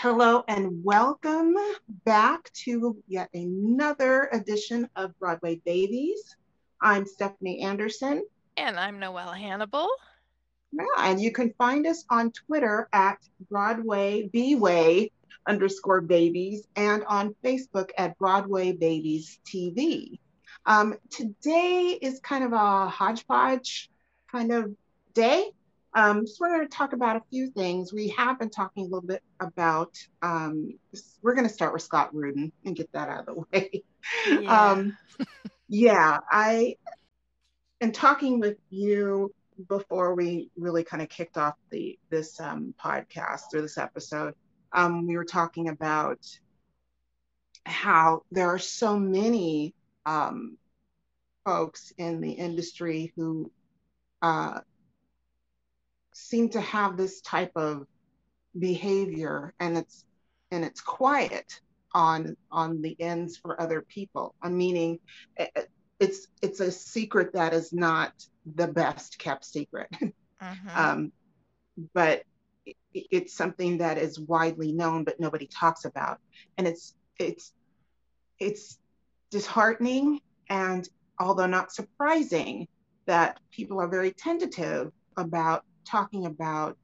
Hello and welcome back to yet another edition of Broadway Babies. I'm Stephanie Anderson. And I'm Noelle Hannibal. Yeah, and you can find us on Twitter at Broadway BWay _ babies and on Facebook at Broadway Babies TV. Today is kind of a hodgepodge kind of day. So we're going to talk about a few things. We have been talking a little bit about, we're going to start with Scott Rudin and get that out of the way. Yeah. um, yeah, I am talking with you before we really kind of kicked off this podcast or this episode. We were talking about how there are so many um, folks in the industry who uh, seem to have this type of behavior, and it's quiet on the ends for other people. I meaning, it's a secret that is not the best kept secret. Mm-hmm. um, but it's something that is widely known but nobody talks about, and it's disheartening, and although not surprising, that people are very tentative about talking about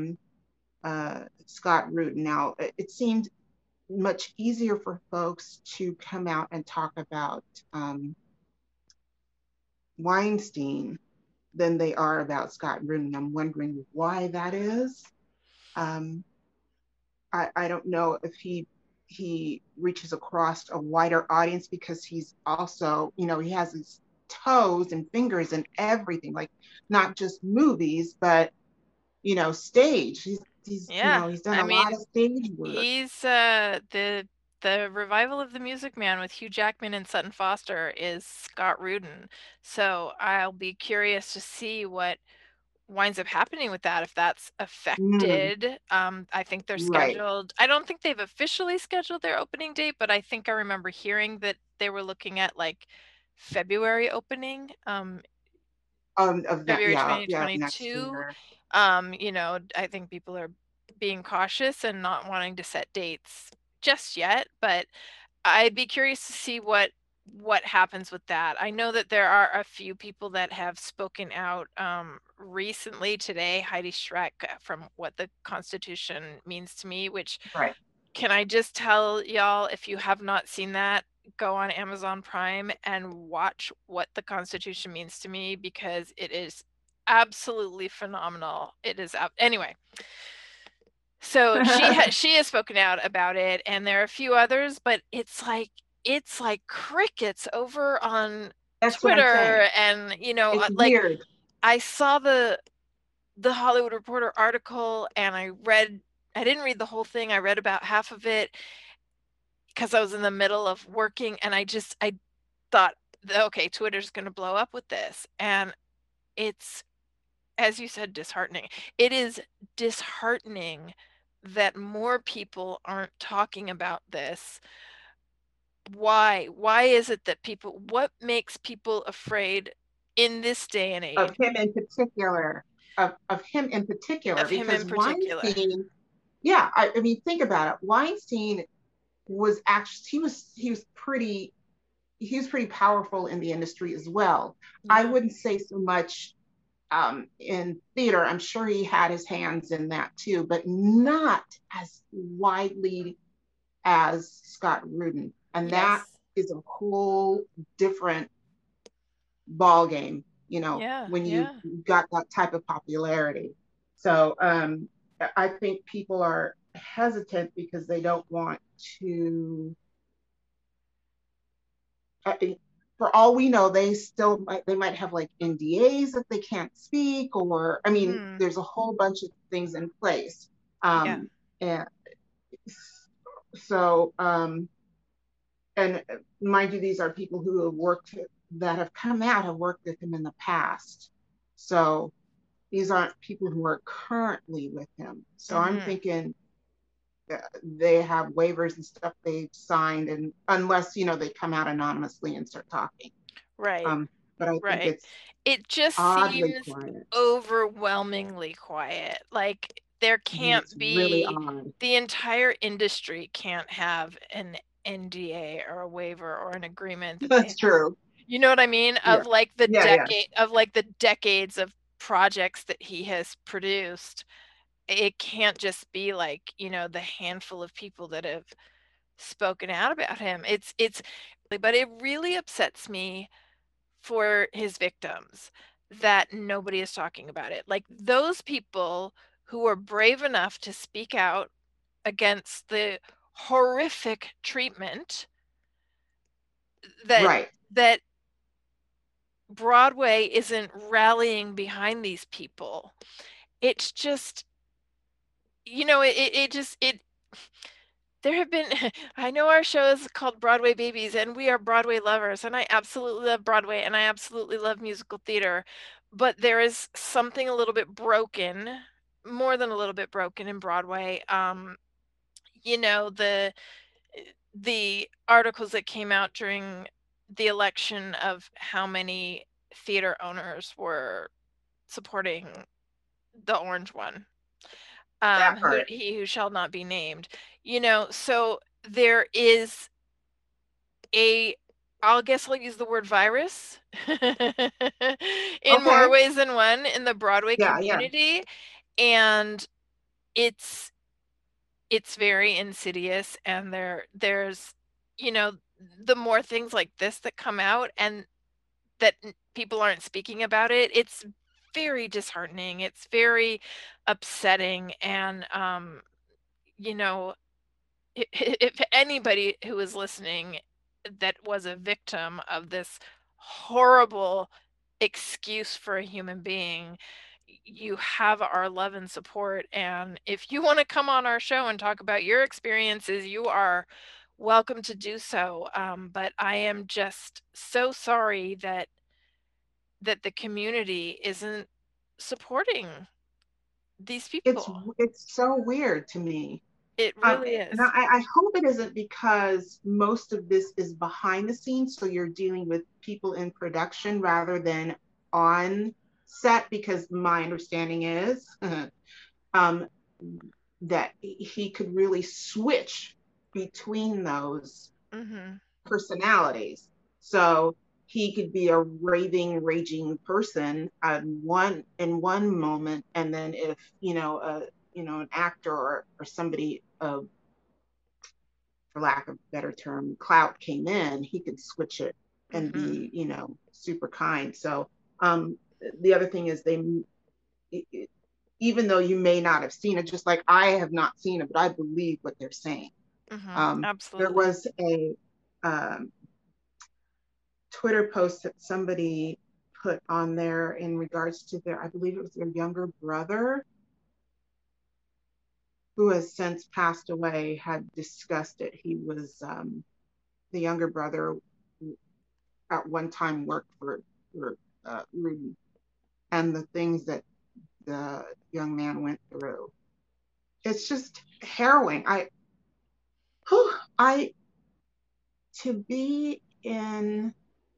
Scott Rudin. Now, it seemed much easier for folks to come out and talk about Weinstein than they are about Scott Rudin. I'm wondering why that is. Um, I don't know if he reaches across a wider audience because he's also, he has his toes and fingers and everything, like not just movies, but stage. Yeah. He's done I a lot mean, of stage work. he's the revival of the Music Man with Hugh Jackman and Sutton Foster is Scott Rudin. So I'll be curious to see what winds up happening with that, if that's Mm, affected. I think they're right. scheduled. I don't think they've officially scheduled their opening date, but I think I remember hearing that they were looking at like February opening. Of that, February yeah, yeah, of next 2022. year. I think people are being cautious and not wanting to set dates just yet, but I'd be curious to see what happens with that. I know that there are a few people that have spoken out recently today. Heidi Schreck from What the Constitution Means to Me, which Right. can I just tell y'all, if you have not seen that, go on Amazon Prime and watch What the Constitution Means to Me, because it is absolutely phenomenal. It is anyway. So she has spoken out about it, and there are a few others, but it's like crickets over on That's what I'm saying. Twitter, and It's like weird. I saw the Hollywood Reporter article, and I didn't read the whole thing. I read about half of it because I was in the middle of working, and I thought, okay, Twitter's going to blow up with this, and it's, as you said, disheartening. It is disheartening that more people aren't talking about this. Why is it that what makes people afraid in this day and Of age him in particular, of him in particular, of him in because particular? Weinstein, yeah, I mean, think about it. Weinstein was actually, he was pretty powerful in the industry as well. I Yeah. wouldn't say so much in theater. I'm sure he had his hands in that too, but not as widely as Scott Rudin. And that Yes. is a whole different ball game, Yeah. when you Yeah. got that type of popularity. So I think people are hesitant because they don't want to. Uh, for all we know, they might have like NDAs that they can't speak, or I mean, Hmm. there's a whole bunch of things in place. Yeah. And so, and mind you, these are people who have worked, that have come out, have worked with him in the past. So these aren't people who are currently with him. So I'm Mm-hmm. thinking they have waivers and stuff they've signed, and unless they come out anonymously and start talking. Right. Um, but I think Right. it's It just oddly seems quiet. overwhelmingly quiet. Like there And can't it's really be, odd. the entire industry can't have an NDA or a waiver or an agreement that they That's have. true. You know what I mean? Yeah. Of like the Yeah. decades of projects that he has produced. It can't just be like, you know, the handful of people that have spoken out about him. But it really upsets me for his victims that nobody is talking about it. Like those people who are brave enough to speak out against the horrific treatment that Right. that Broadway isn't rallying behind these people. It's just, you know, it just it there have been I know our show is called Broadway Babies and we are Broadway lovers and I absolutely love Broadway and I absolutely love musical theater, but there is something a little bit broken, more than a little bit broken in Broadway. You know, the articles that came out during the election of how many theater owners were supporting the orange one, That part. who shall not be named. You know, so there is a, I'll guess I'll use the word virus in more Okay. ways than one in the Broadway Yeah. Yeah. community, and it's it's very insidious, and there's, you know, the more things like this that come out and that people aren't speaking about it, it's very disheartening. It's very upsetting, and you know, if anybody who is listening that was a victim of this horrible excuse for a human being, you have our love and support. And if you want to come on our show and talk about your experiences, you are welcome to do so. But I am just so sorry that the community isn't supporting these It's people. it's so weird to me. It really And is. I hope it isn't because most of this is behind the scenes, so you're dealing with people in production rather than on set. Because my understanding is um, that he could really switch between those Hmm. personalities. So he could be a raving, raging person in one moment, and then if an actor or somebody of, for lack of a better term, clout came in, he could switch it and Hmm. be super kind. So the other thing is even though you may not have seen it, just like I have not seen it, but I believe what they're saying. There Absolutely. was a um, Twitter post that somebody put on there in regards to their, I believe it was their younger brother, who has since passed away, had discussed it. He was the younger brother at one time worked for Rudy, and the things that the young man went through. It's just harrowing. Whew, I to be in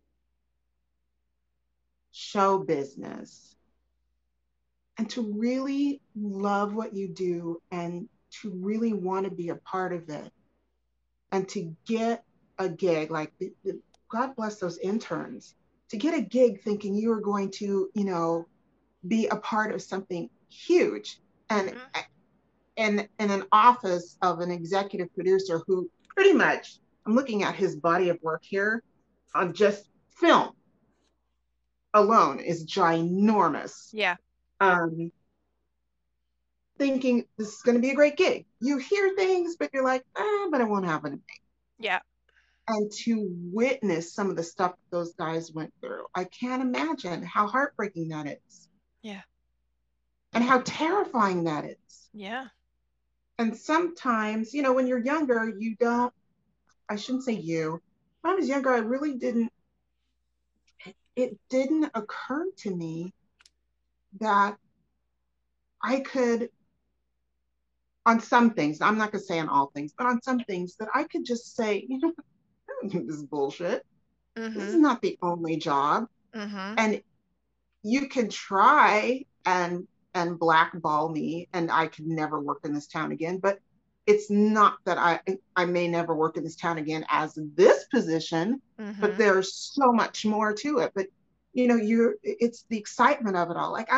show business and to really love what you do and to really want to be a part of it and to get a gig like God bless those interns, to get a gig thinking you are going to be a part of something huge, and Hmm. in an office of an executive producer who pretty much, I'm looking at his body of work here on just film alone, is ginormous. Yeah. um, Thinking this is going to be a great gig. You hear things, but you're like, but it won't happen. Yeah. And to witness some of the stuff those guys went through, I can't imagine how heartbreaking that is Yeah. and how terrifying that is. Yeah. And sometimes, when you're younger, you don't, I shouldn't say you, when I was younger, I really didn't, it didn't occur to me that I could, on some things, I'm not going to say on all things, but on some things, that I could just say, I don't think this is bullshit. This is Hmm. not the only job. Hmm. And you can try and and blackball me and I could never work in this town again. But it's not that I may never work in this town again as this position, but Mm-hmm. there's so much more to it. But it's the excitement of it all. Like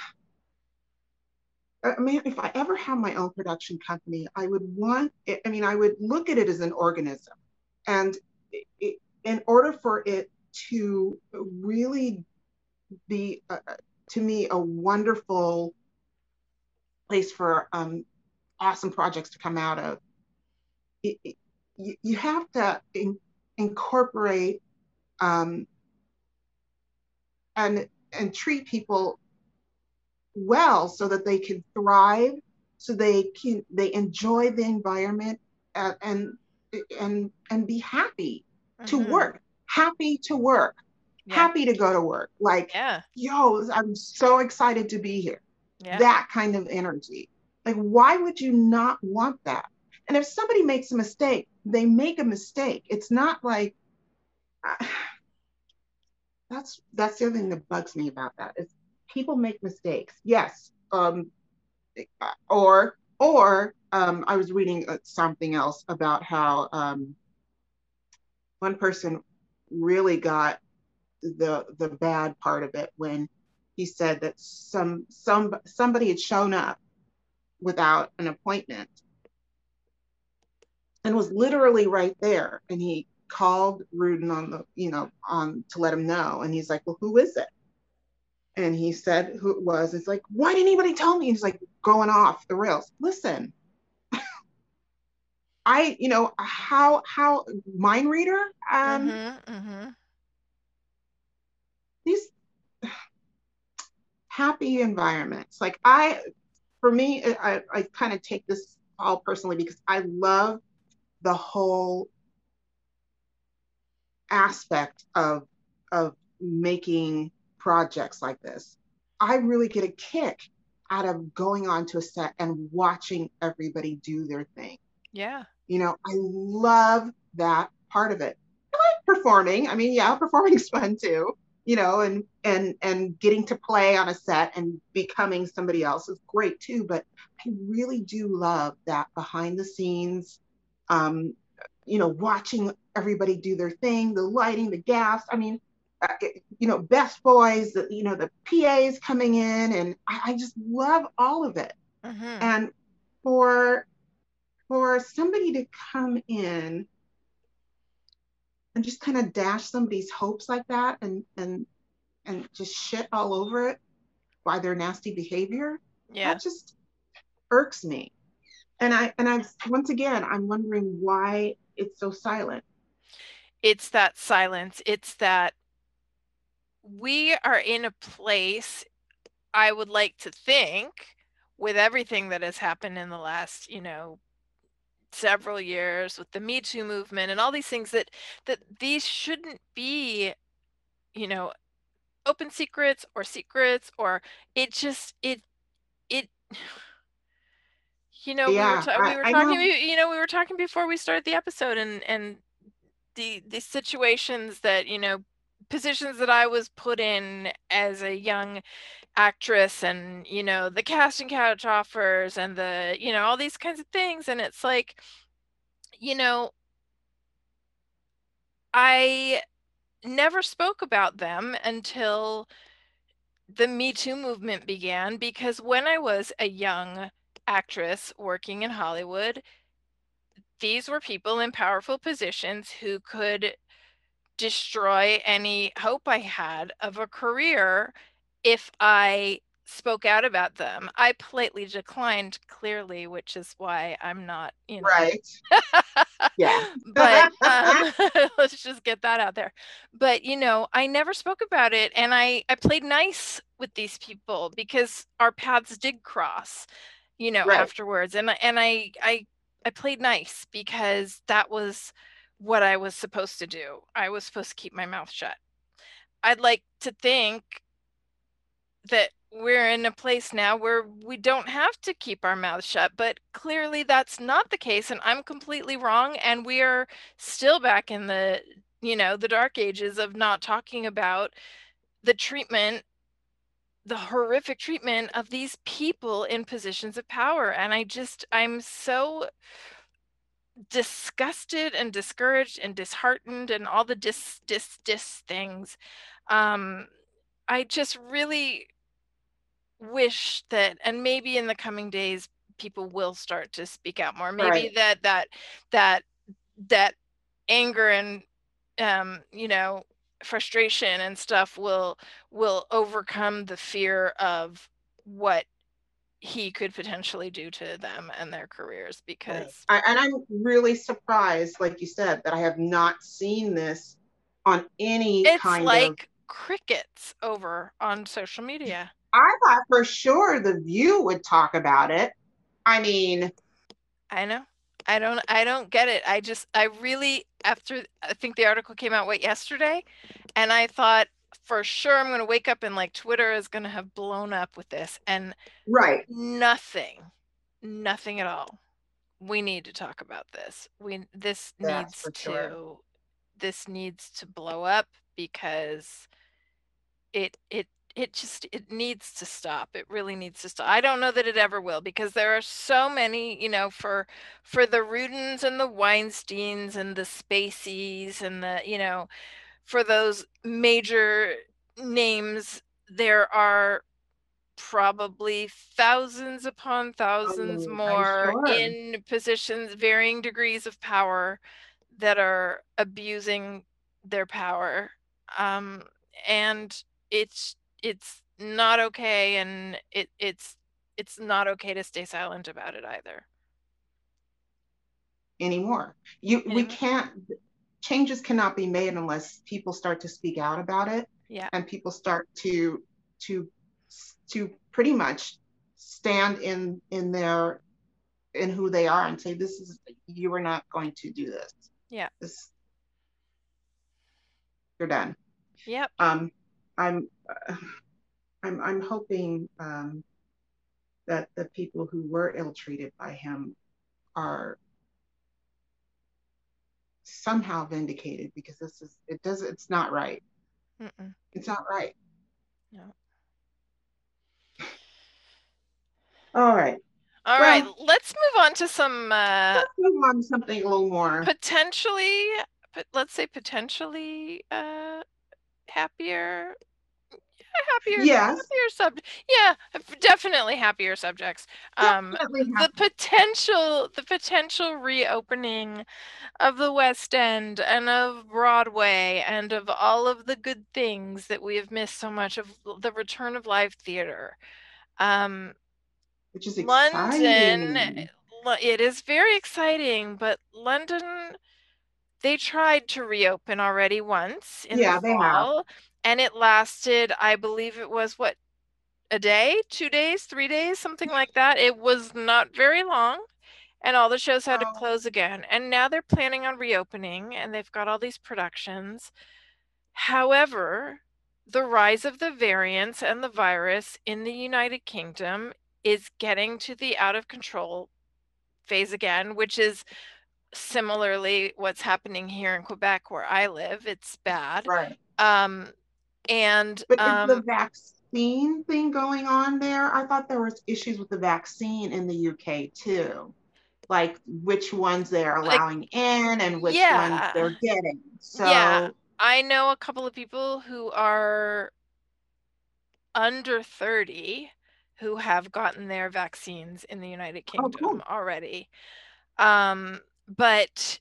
I mean, if I ever have my own production company, I would want it, I mean, I would look at it as an organism. And in order for it to really be, to me, a wonderful place for awesome projects to come out of, you have to incorporate um, and treat people well so that they can thrive, so they enjoy the environment, and and be happy to Mm-hmm. work, happy to work, Yeah. happy to go to work. Like, Yeah. yo, I'm so excited to be here. Yeah. That kind of energy. Like, why would you not want that? And if somebody makes a mistake, they make a mistake. It's not like that's the other thing that bugs me about that is people make mistakes. Yes. Or I was reading something else about how one person really got the bad part of it when he said that somebody had shown up without an appointment and was literally right there, and he called Rudin on the on to let him know, and he's like, well, who is it? And he said who it was. It's like, why didn't anybody tell me? He's like going off the rails. Listen, how mind reader, Mm-hmm. Mm-hmm. these happy environments. Like for me, I kind of take this all personally because I love the whole aspect of making projects like this. I really get a kick out of going onto a set and watching everybody do their thing. Yeah. I love that part of it. I like performing. I mean, yeah, performing's fun too. And getting to play on a set and becoming somebody else is great too. But I really do love that behind the scenes, um, watching everybody do their thing, the lighting, the gas. I mean, best boys, the PAs coming in, and I just love all of it. Mm-hmm. And for for somebody to come in and just kind of dash somebody's hopes like that and just shit all over it by their nasty behavior, Yeah. that just irks me. And I once again, I'm wondering why it's so silent. It's that silence. It's that we are in a place, I would like to think, with everything that has happened in the last, several years with the Me Too movement and all these things, that these shouldn't be, you know, open secrets, or it just it Yeah, we were I talking, know. we were talking before we started the episode, and the situations that, positions that I was put in as a young actress, and the casting couch offers, and the all these kinds of things, and it's like, you know I never spoke about them until the Me Too movement began, because when I was a young actress working in Hollywood, these were people in powerful positions who could destroy any hope I had of a career if I spoke out about them. I politely declined, clearly, which is why I'm not, Right. Yeah. but let's just get that out there. But I never spoke about it, and I played nice with these people because our paths did cross, Right. afterwards. And I played nice because that was what I was supposed to do. I was supposed to keep my mouth shut. I'd like to think that we're in a place now where we don't have to keep our mouths shut, but clearly that's not the case, and I'm completely wrong, and we are still back in the dark ages of not talking about the treatment the horrific treatment of these people in positions of power. And I'm so disgusted and discouraged and disheartened and all the dis things. I just really wish that, and maybe in the coming days, people will start to speak out more. Maybe Right. that anger and frustration and stuff will overcome the fear of what he could potentially do to them and their careers, Right. because And I'm really surprised, like you said, that I have not seen this on any it's kind of. like crickets over on social media. I thought for sure the View would talk about it. I mean, I know. I don't get it. I really, after, I think the article came out yesterday, and I thought for sure I'm going to wake up and like Twitter is going to have blown up with this, and right. nothing at all. We need to talk about this. That's for sure. This needs to blow up, because it it it needs to stop. It really needs to stop. I don't know that it ever will, because there are so many, for the Rudins and the Weinsteins and the Spaceys and for those major names, there are probably thousands upon thousands I'm more sure. in positions, varying degrees of power, that are abusing their power. And it's not okay, and it's not okay to stay silent about it either Anymore. We anymore. can't, changes cannot be made unless people start to speak out about it, Yeah. and people start to to pretty much stand in who they are and say, this is, you are not going to do this. Yeah. This, you're done. Yep. I'm I'm hoping that the people who were ill treated by him are somehow vindicated, because it's not right. Mm-mm. It's not right. No. All right. All right, Well, let's move on to some let's move on to something a little more potentially, let's say potentially happier, yes, yeah, definitely happier subjects. definitely The happy. potential reopening of the West End and of Broadway and of all of the good things that we have missed so much, of the return of live theater. Which is London, exciting. it is very exciting, but London, they tried to reopen already once in the Yeah, they have. fall, and it lasted, I believe it was what, a day, 2 days, 3 days, something like that. It was not very long, and all the shows had to Oh, close again. And now they're planning on reopening, and they've got all these productions. However, the rise of the variants and the virus in the United Kingdom is getting to the out of control phase again, which is similarly what's happening here in Quebec where I live. It's bad. right. And But is the vaccine thing going on there? I thought there was issues with the vaccine in the UK too, like which ones they're like, allowing in and which ones yeah, they're getting. yeah, So, I know a couple of people who are under 30 who have gotten their vaccines in the United oh, Kingdom cool. already. But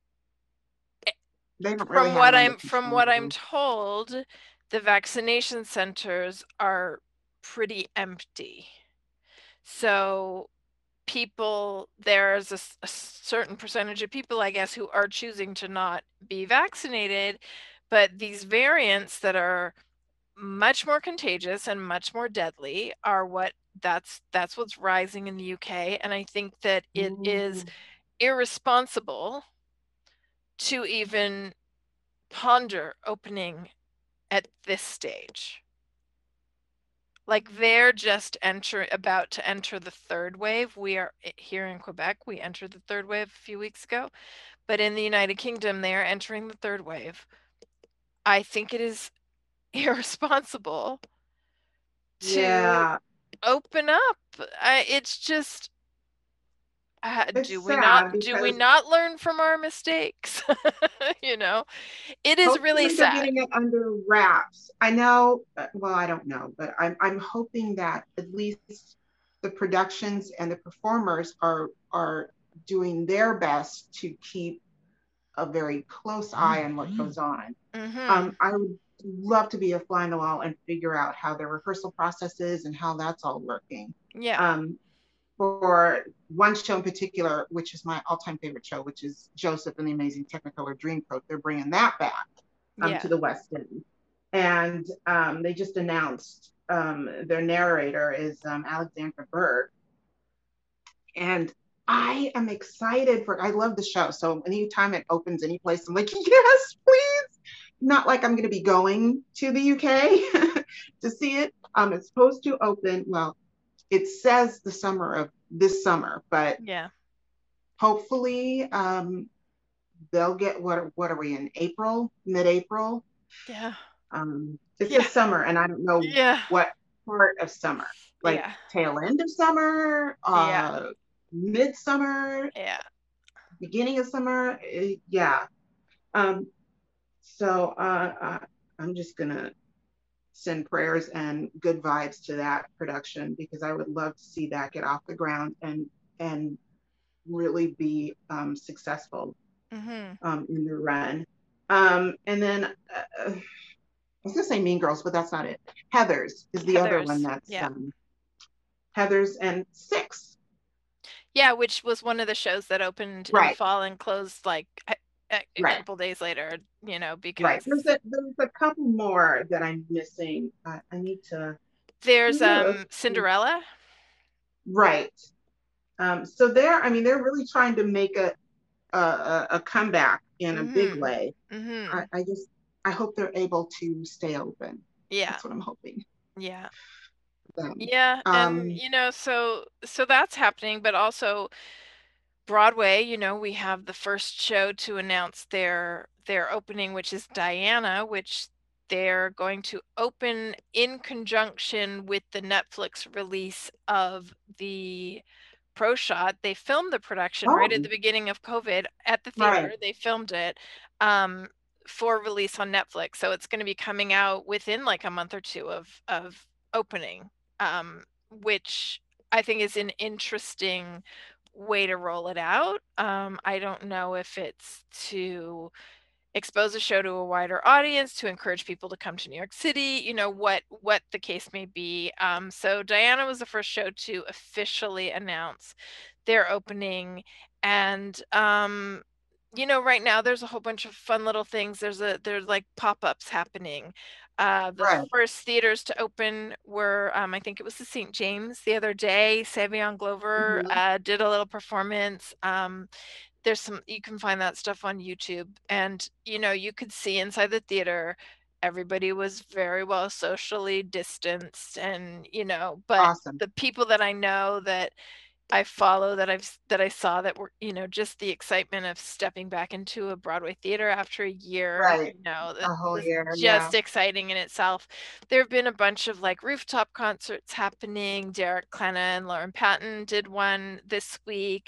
They don't really have it under from control, what I'm really. told, the vaccination centers are pretty empty. So there's a certain percentage of people, I guess, who are choosing to not be vaccinated, but these variants that are much more contagious and much more deadly are that's what's rising in the UK. And I think that it is Mm, irresponsible to even ponder opening at this stage. Like, they're just about to enter the third wave. We are here in Quebec, we entered the third wave a few weeks ago, but in the United Kingdom, they are entering the third wave. I think it is irresponsible to Yeah. open up. It's just, It's sad do we because not learn from our mistakes? You know, it is really hopefully they're sad. getting it under wraps. I know, well, I don't know, but I'm hoping that at least the productions and the performers are doing their best to keep a very close eye on what goes on. Mm-hmm. I would love to be a fly on the wall and figure out how the rehearsal process is and how that's all working. Yeah. Um, for one show in particular, which is my all-time favorite show, which is Joseph and the Amazing Technicolor Dreamcoat. They're bringing that back to Yeah. the West End, and they just announced their narrator is Alexandra Berg, and I am excited for. I love the show, so anytime it opens any place, I'm like, yes, please. Not like I'm going to be going to the UK to see it. It's supposed to open. Well, it says the summer of this summer, but Yeah. hopefully they'll get what are we in April, mid-April? Yeah. It Yeah. says summer, and I don't know Yeah. what part of summer, like Yeah. tail end of summer, Yeah. midsummer, Yeah. beginning of summer. Yeah. Um, so I'm just gonna send prayers and good vibes to that production because I would love to see that get off the ground and really be successful Mm-hmm. in the run. And then I was gonna say Mean Girls, but that's not it. Heathers is the other one Heathers. that's Yeah. Heathers and Six. Yeah, which was one of the shows that opened in the Right, fall and closed like a right, couple days later, you know, right. because There's a couple more that I'm missing. I need to there's look. Cinderella. Right. So I mean, they're really trying to make a comeback in a big Mm-hmm. way. Mm-hmm. I hope they're able to stay open. Yeah. That's what I'm hoping. Yeah. Them. Yeah, and Um, you know, so that's happening, but also Broadway, you know, we have the first show to announce their opening, which is Diana, which they're going to open in conjunction with the Netflix release of the Pro Shot. They filmed the production right at oh, the beginning of COVID at the right, theater. They filmed it um, for release on Netflix. So it's going to be coming out within like a month or two of opening, which I think is an interesting way to roll it out. I don't know if it's to expose a show to a wider audience, to encourage people to come to New York City, you know, what the case may be. So Diana was the first show to officially announce their opening, and you know, right now there's a whole bunch of fun little things. There's like pop-ups happening. The right. first theaters to open were, I think it was the St. James the other day. Savion Glover Mhm. did a little performance. There's some, you can find that stuff on YouTube, and you know, you could see inside the theater everybody was very well socially distanced, and you know, but Awesome. the people that I know that I follow, that I saw, that were, you know, just the excitement of stepping back into a Broadway theater after a year, Right. you know, that A whole was year. Yeah. just exciting in itself. There have been a bunch of like rooftop concerts happening. Derek Klena and Lauren Patton did one this week.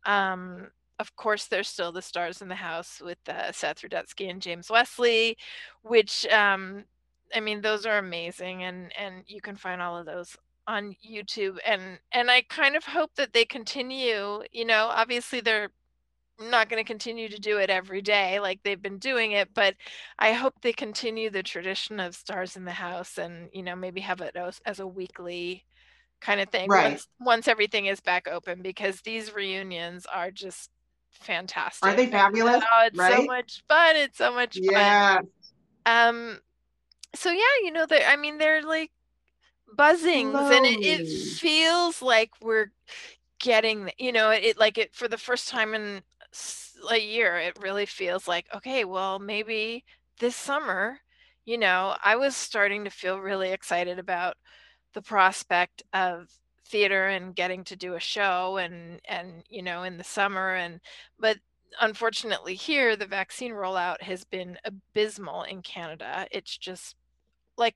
Of course, there's still the Stars in the House with Seth Rudetsky and James Wesley, which I mean, those are amazing, and you can find all of those on YouTube, and I kind of hope that they continue, you know, obviously they're not going to continue to do it every day like they've been doing it, but I hope they continue the tradition of Stars in the House, and you know, maybe have it as a weekly kind of thing Right. once everything is back open, because these reunions are just Are fantastic. they fabulous? Oh, it's so Right? much fun. It's so much fun. Yeah. Um, so yeah, you know, I mean, they're like buzzings, and it Slowly. feels like we're getting, you know, it like it for the first time in a year, it really feels like, okay, well, maybe this summer, you know, I was starting to feel really excited about the prospect of theater and getting to do a show, and you know, in the summer, and but unfortunately here the vaccine rollout has been abysmal in Canada. It's just like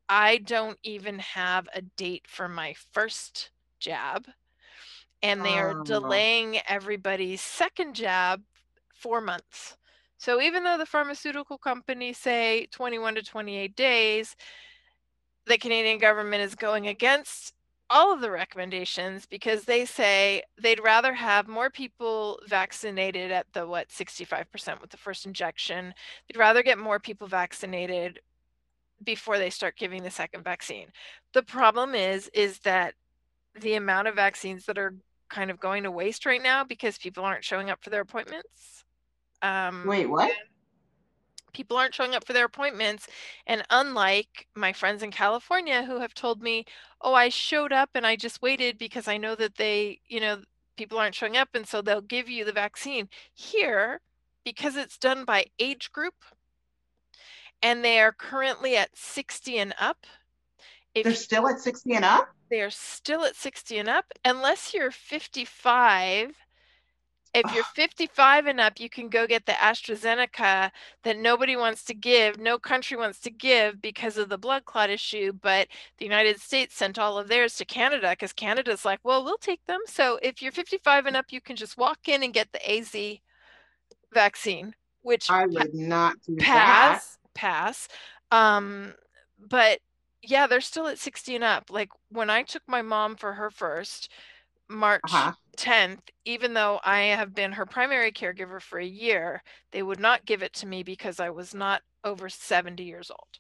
I don't even have a date for my first jab, and they are Oh, delaying everybody's second jab 4 months. So even though the pharmaceutical companies say 21 to 28 days, the Canadian government is going against all of the recommendations because they say they'd rather have more people vaccinated at the 65% with the first injection. They'd rather get more people vaccinated before they start giving the second vaccine. The problem is that the amount of vaccines that are kind of going to waste right now because people aren't showing up for their appointments. wait, what? People aren't showing up for their appointments. And unlike my friends in California who have told me, oh, I showed up and I just waited because I know that people aren't showing up and so they'll give you the vaccine. Here, because it's done by age group and they are currently at 60 and up, They're if still at 60 and up? they are still at 60 and up, unless you're 55. If you're Ugh, 55 and up, you can go get the AstraZeneca that nobody wants to give, no country wants to give because of the blood clot issue, but the United States sent all of theirs to Canada because Canada's like, well, we'll take them. So if you're 55 and up, you can just walk in and get the AZ vaccine, which I would not do that. pass. But yeah, they're still at 60 and up. Like when I took my mom for her first, March Uh-huh. 10th, even though I have been her primary caregiver for a year, they would not give it to me because I was not over 70 years old.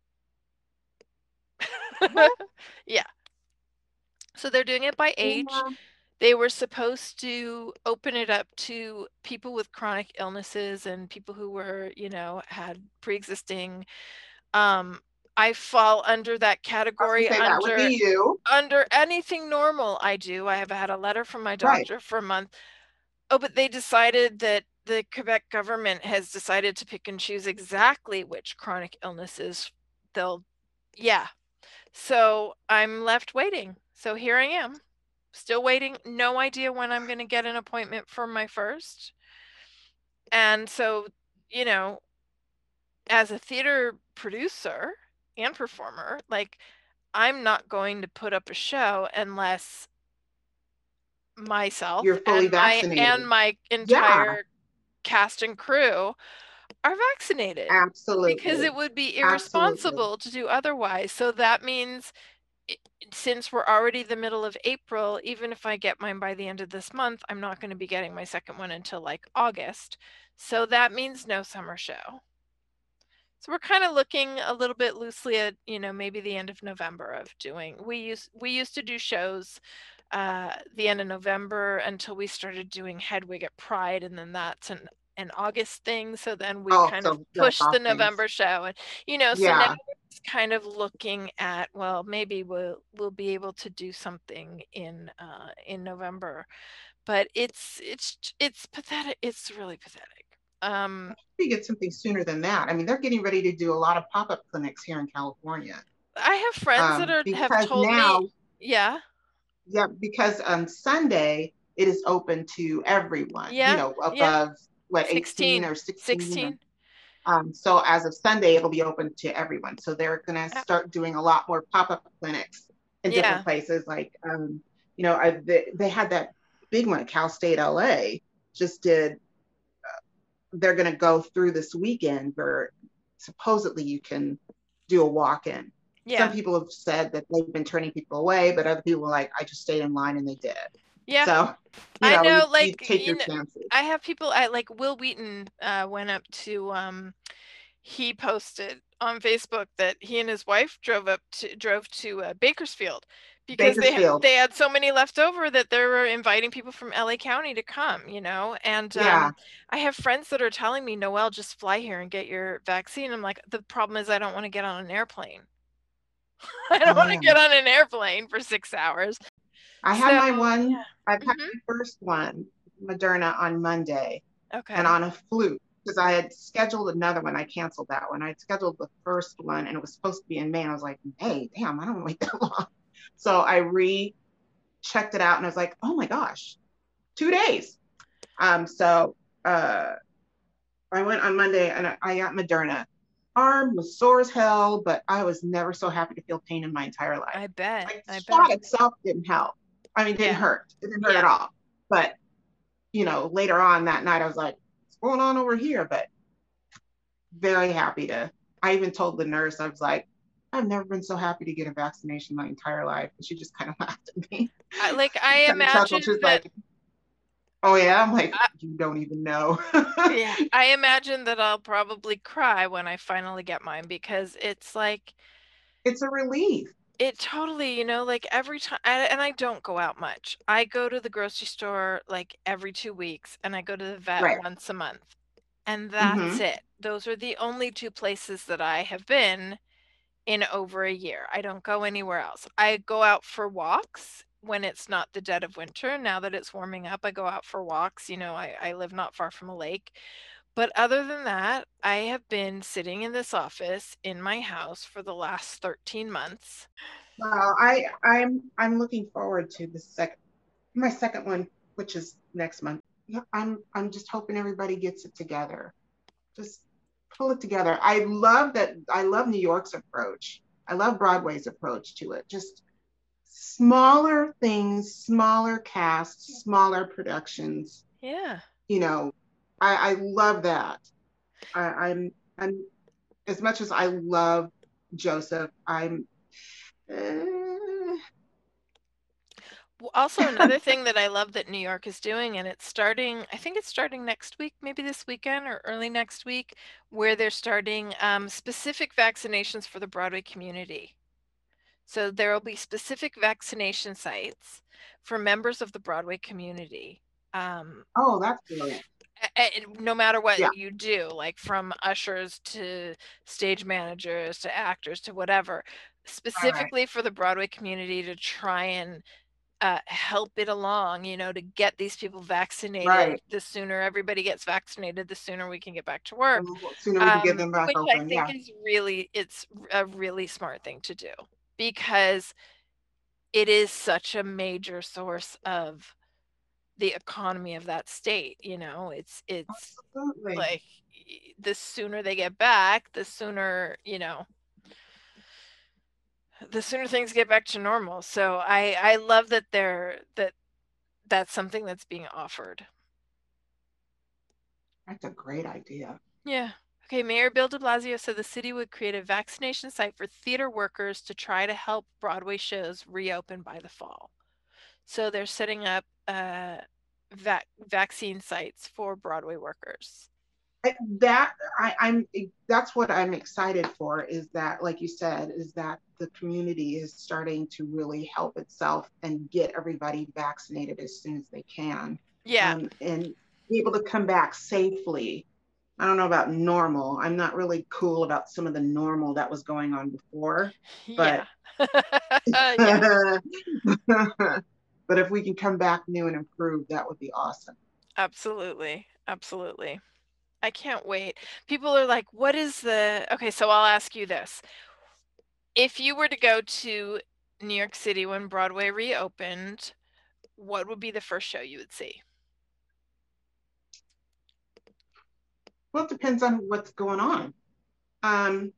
What? Yeah. So they're doing it by age. Yeah. They were supposed to open it up to people with chronic illnesses and people who were, had pre-existing. Um, I fall under that I was gonna category say that would be you. under anything normal I do. I have had a letter from my Right. doctor for a month. Oh, but they decided that the Quebec government has decided to pick and choose exactly which chronic illnesses they'll, yeah. So I'm left waiting. So here I am, still waiting. No idea when I'm going to get an appointment for my first. And so, you know, as a theater producer and performer, like I'm not going to put up a show unless myself You're fully and vaccinated. my Yeah, entire cast and crew are vaccinated because absolutely. it would be Absolutely. irresponsible to do otherwise. So that means since we're already the middle of April, even if I get mine by the end of this month, I'm not going to be getting my second one until like August. So that means no summer show. So we're kind of looking a little bit loosely at, maybe the end of November of doing. We used to do shows the end of November until we started doing Hedwig at Pride, and then that's an August thing. So then we Oh, kind of so that's pushed off the things. November show, and so now Yeah. it's kind of looking at, well, maybe we'll be able to do something in November, but it's pathetic. It's really pathetic. You get something sooner than that. I mean, they're getting ready to do a lot of pop-up clinics here in California. I have friends that have Because told me, now, yeah, yeah, because on Sunday it is open to everyone, yeah, yeah, above what, 18 16, or 16. 16. So as of Sunday, it'll be open to everyone. So they're going to Yeah, start doing a lot more pop-up clinics in different yeah, places. Like, they had that big one at Cal State LA just did. They're going to go through this weekend where supposedly you can do a walk-in. Some yeah, people have said that they've been turning people away, but other people were like, I just stayed in line and they did. yeah. So, I know, you like, take your chances. I have people, I like Will Wheaton went up to he posted on Facebook that he and his wife drove to Bakersfield because Bakersfield. they had so many left over that they were inviting people from LA County to come, and Yeah. I have friends that are telling me, Noelle, just fly here and get your vaccine. I'm like, the problem is I don't want to get on an airplane. I don't Oh want to yeah. get on an airplane for 6 hours. I had So my one, yeah. I've had Hmm. my first one, Moderna, on Monday, and Okay. on a fluke because I had scheduled another one. I canceled that one. I had scheduled the first one and it was supposed to be in May. And I was like, May, damn, I don't want to wait that long. So I checked it out and I was like, oh my gosh, 2 days. So I went on Monday and I got Moderna. arm was sore as hell, but I was never so happy to feel pain in my entire life. I bet. Like the I shot bet. itself didn't help. I mean, it didn't Yeah. hurt. It didn't hurt at Yeah. all. But, later on that night, I was like, what's going on over here? But very happy to. I even told the nurse, I was like, I've never been so happy to get a vaccination my entire life. And she just kind of laughed at me, I kind of chuckled. imagine She was that like, oh, yeah. I'm like, you don't even know. yeah, I imagine that I'll probably cry when I finally get mine because it's like It's a relief. it totally, like every time, and I don't go out much. I go to the grocery store like every 2 weeks, and I go to the vet Right. once a month. And that's Mm-hmm. it. Those are the only two places that I have been in over a year. I don't go anywhere else. I go out for walks when it's not the dead of winter. Now that it's warming up, I go out for walks. I live not far from a lake. But other than that, I have been sitting in this office in my house for the last 13 months. Well, I'm looking forward to my second one, which is next month. Yeah, I'm just hoping everybody gets it together. Just pull it together. I love New York's approach. I love Broadway's approach to it. Just smaller things, smaller casts, smaller productions. Yeah. You know, I love that. I'm as much as I love Joseph, I'm Also, another thing that I love that New York is doing, and I think it's starting next week, maybe this weekend or early next week, where they're starting specific vaccinations for the Broadway community. So there will be specific vaccination sites for members of the Broadway community. oh, that's brilliant. No matter Yeah, what you do, like from ushers to stage managers to actors to whatever, right, specifically for the Broadway community to try and help it along, to get these people vaccinated. right. The sooner everybody gets vaccinated, the sooner we can get back to work. The sooner we can get them back Which I open. think Yeah, it's a really smart thing to do because it is such a major source of the economy of that state. It's absolutely. like the sooner they get back, the sooner things get back to normal. So I love that that's something that's being offered. That's a great idea. Yeah. Okay, Mayor Bill de Blasio said the city would create a vaccination site for theater workers to try to help Broadway shows reopen by the fall. So they're setting up vaccine sites for Broadway workers. That I'm that's what I'm excited for is that, like you said, is that the community is starting to really help itself and get everybody vaccinated as soon as they can, Yeah. and be able to come back safely. I don't know about normal. I'm not really cool about some of the normal that was going on before, but Yeah. Yeah, but if we can come back new and improved, that would be awesome. absolutely. Absolutely. I can't wait. People are like, what is okay, so I'll ask you this. If you were to go to New York City when Broadway reopened, what would be the first show you would see? Well, it depends on what's going on. Um,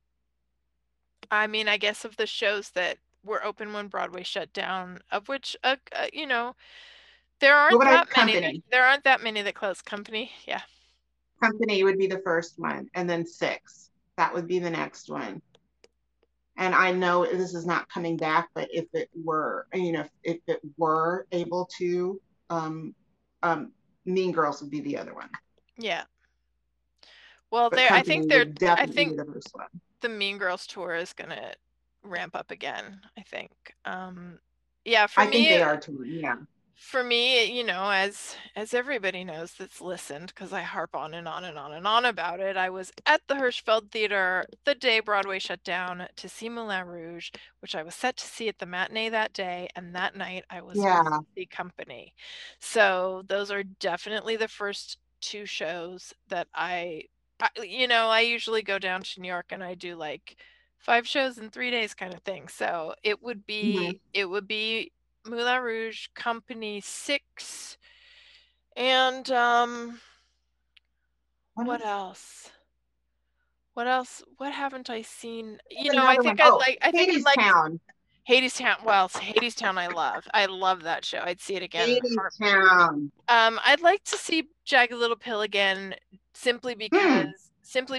I mean, I guess of the shows that were open when Broadway shut down, of which, there what aren't would I that many. company? There aren't that many that closed. Company, yeah. Company would be the first one, and then six. That would be the next one. And I know this is not coming back, but if it were, if it were able to, um, um, Mean Girls would be the other one. Yeah. Well, But I think Company would I definitely be think the first one. the Mean Girls tour is gonna ramp up again, I think. Yeah, I think they are too. Yeah. for me, as everybody knows that's listened, because I harp on and on and on and on about it, I was at the Hirschfeld Theater the day Broadway shut down to see Moulin Rouge, which I was set to see at the matinee that day, and that night I was with Yeah. the company. So those are definitely the first two shows that I usually go down to New York and I do like 5 shows in 3 days kind of thing. So Mhm. it would be Moulin Rouge, Company 6, and What what else? else? What else? What haven't I seen? You know, I Another one. think I'd Oh, like. I think I'd Hades like Town. Hadestown. Well, Hadestown, I love. I love that show. I'd see it again in a Hades heartbeat. Town. I'd like to see Jagged Little Pill again, simply Hmm. because,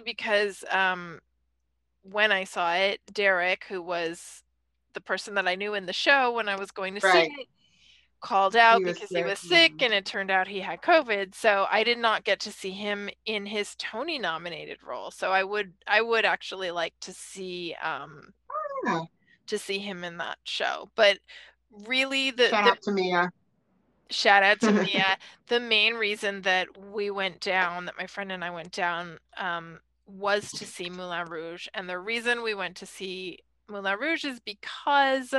when I saw it, Derek, who was the person that I knew in the show when I was going to see Right. it, called He out was because he sick. was sick, Yeah. and it turned out he had COVID. So I did not get to see him in his Tony nominated role. So I would actually like to see him in that show. But really, Shout the out to Mia. shout out to Mia. The main reason that we went down, that my friend and I went down, was to see Moulin Rouge. And the reason we went to see Moulin Rouge is because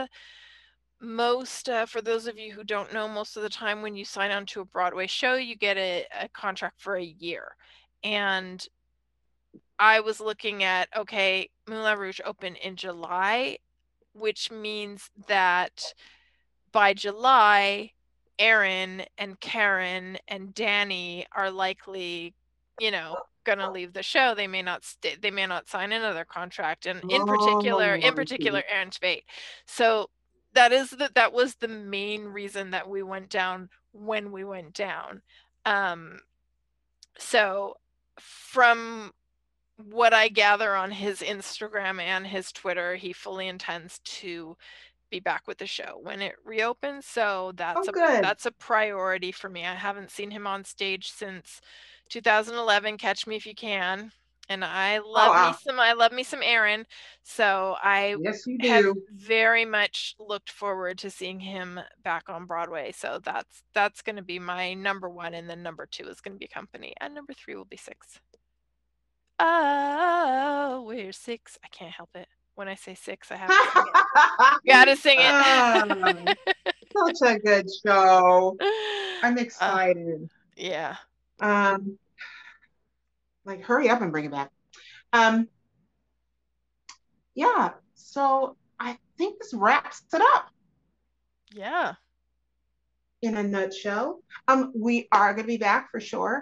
for those of you who don't know, most of the time when you sign on to a Broadway show, you get a contract for a year. And I was looking at, okay, Moulin Rouge opened in July, which means that by July, Aaron and Karen and Danny are likely, gonna leave the show. They may not stay, they may not sign another contract, and in particular, Oh, I see. Aaron Tveit. So that was the main reason that we went down when we went down. Um, so from what I gather on his Instagram and his Twitter, he fully intends to be back with the show when it reopens. So Oh, good. that's a priority for me. I haven't seen him on stage since 2011, Catch Me If You Can. And Oh, wow. I love me some Aaron. So I Yes, you have do. very much looked forward to seeing him back on Broadway. So that's going to be my number one, and then number two is going to be Company, and number three will be Six. Oh, we're six. I can't help it. When I say six, I have to sing it. Gotta sing Oh, it. such a good show. I'm uh, excited. yeah. Um, like hurry up and bring it back. Um, yeah, so I think this wraps it up Yeah. in a nutshell. We are going to be back for sure.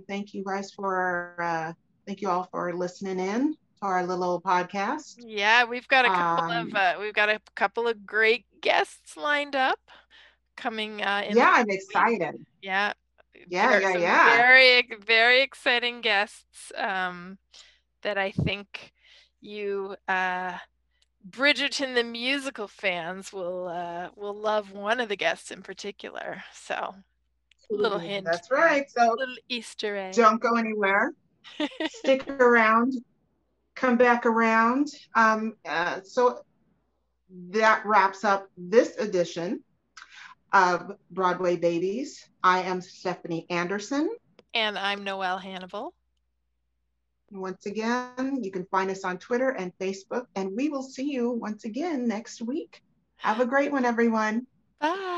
Thank you all for listening in to our little podcast. Yeah, Um, we've got a couple of great guests lined up coming in the yeah, I'm week. excited. Yeah. Yeah, yeah, Some yeah. very exciting guests that I think you Bridgerton the musical fans will love one of the guests in particular. So, little hint That's there. right. So Little Easter egg. don't go anywhere. Stick around. Come back around. So that wraps up this edition of Broadway Babies. I am Stephanie Anderson. And I'm Noelle Hannibal. Once again, you can find us on Twitter and Facebook, and we will see you once again next week. Have a great one, everyone. Bye.